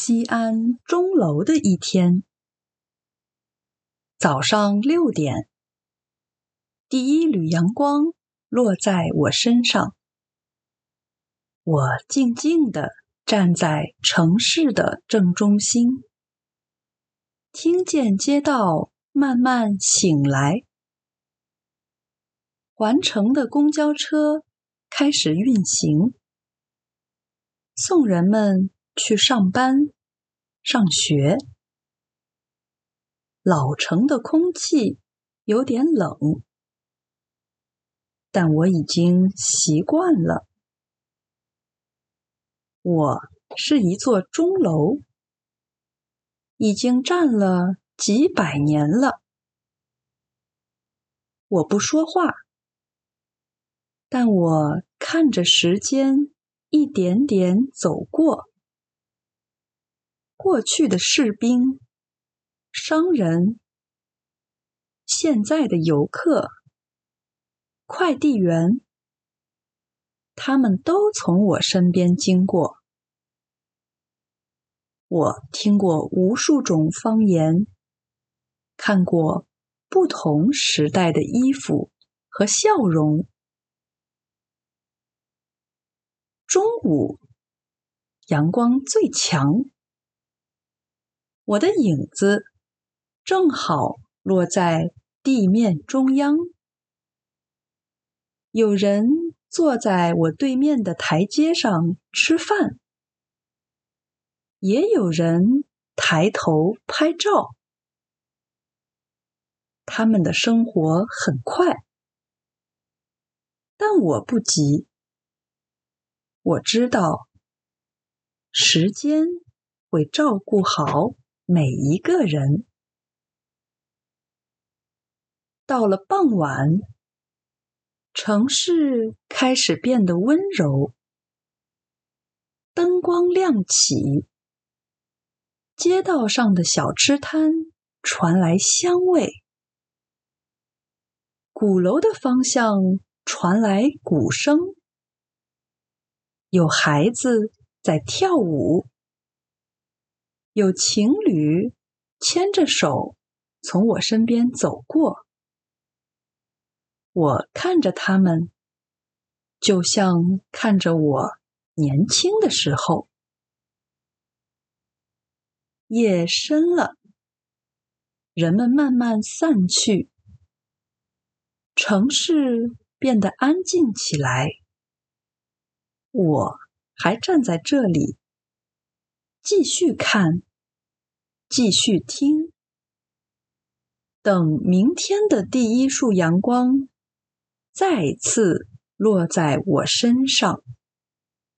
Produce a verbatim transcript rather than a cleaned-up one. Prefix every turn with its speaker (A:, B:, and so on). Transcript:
A: 西安钟楼的一天。早上六点，第一缕阳光落在我身上。我静静地站在城市的正中心，听见街道慢慢醒来。环城的公交车开始运行，送人们去上班、上学。老城的空气有点冷，但我已经习惯了。我是一座钟楼，已经站了几百年了。我不说话，但我看着时间一点点走过。过去的士兵、商人，现在的游客、快递员，他们都从我身边经过。我听过无数种方言，看过不同时代的衣服和笑容。中午，阳光最强，我的影子正好落在地面中央。有人坐在我对面的台阶上吃饭，也有人抬头拍照。他们的生活很快，但我不急。我知道，时间会照顾好每一个人。到了傍晚，城市开始变得温柔，灯光亮起，街道上的小吃摊传来香味，鼓楼的方向传来鼓声，有孩子在跳舞，有情侣牵着手从我身边走过。我看着他们，就像看着我年轻的时候。夜深了，人们慢慢散去，城市变得安静起来。我还站在这里，继续看，继续听，等明天的第一束阳光再次落在我身上。